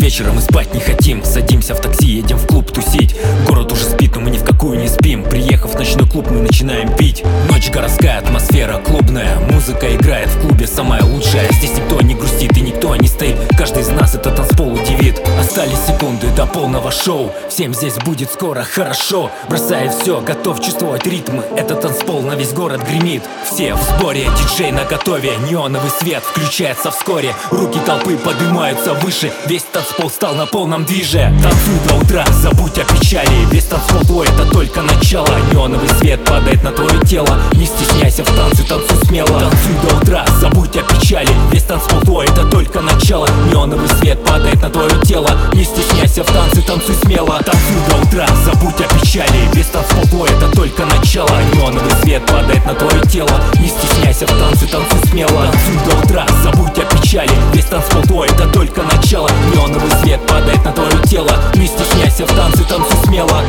вечером и спать не хотим. Садимся в такси, едем в клуб тусить. Город уже спит, но мы ни в какую не спим. Приехав в ночной клуб, мы начинаем пить. Ночь, городская атмосфера клубная. Музыка играет в клубе самая лучшая. Здесь никто не грустит и никто не стоит. Каждый из нас этот танцпол удивит. Остались секунды до полного шоу. Всем здесь будет скоро хорошо. Бросая все, готов чувствовать ритмы. Этот танцпол на весь город гремит. Все в сборе, диджей наготове. Неоновый свет включается вскоре. Руки толпы поднимаются выше. Весь танцпол стал на полном движе. Танцуй до утра, забудь о печали. Весь танцпол твой, это только начало. Неоновый свет падает на твое тело. Не стесняйся в танце, танцуй смело. Танцуй до утра, забудь о печали. Весь танцпол твой, это только начало. Неоновый свет падает на твое тело. Не стесняйся в танце, танцуй смело. Танцуй до утра, забудь о печали. Весь танцпол твой, это только начало. Неоновый свет падает на твое тело. Не стесняйся в танце, танцуй смело. Танцуй до утра, забудь о печали. Весь танцпол твой, это только начало. Неоновый свет падает на твое тело. Не стесняйся в танце, танцуй смело.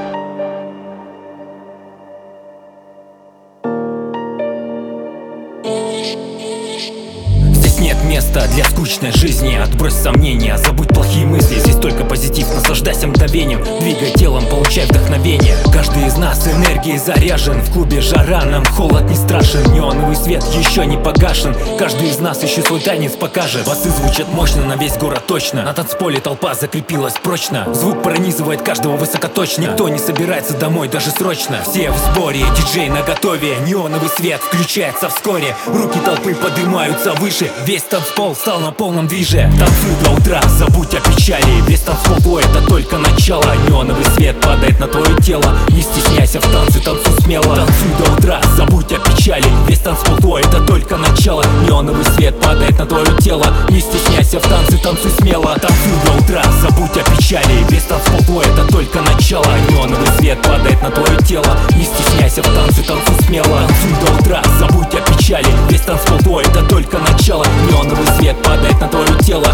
Нет места для скучной жизни. Отбрось сомнения, забудь плохие мысли. Здесь только позитив, наслаждайся мгновением. Двигай телом, получай вдохновение. Каждый из нас энергией заряжен. В клубе жара, нам холод не страшен. Неоновый свет еще не погашен. Каждый из нас еще свой танец покажет. Басы звучат мощно на весь город точно. На танцполе толпа закрепилась прочно. Звук пронизывает каждого высокоточно. Никто не собирается домой даже срочно. Все в сборе, диджей наготове. Неоновый свет включается вскоре. Руки толпы поднимаются выше. Весь танцпол стал на полном движе. Танцуй до утра, забудь о печали. Весь танцпол твой, это только начало. Неоновый свет падает на твое тело. Не стесняйся в танце, танцуй смело. Танцуй до утра, забудь о печали. Весь танцпол твой, это только начало. Неоновый свет падает на твое тело. Не стесняйся в танце, танцуй смело. Танцуй до утра, забудь о печали. Весь танцпол твой, это только начало. Неоновый свет падает на твое тело. Не стесняйся в танце, танцуй смело. Танцуй до утра, забудь о печали. Весь танцпол твой, это только начало. Неоновый свет падает на твое тело.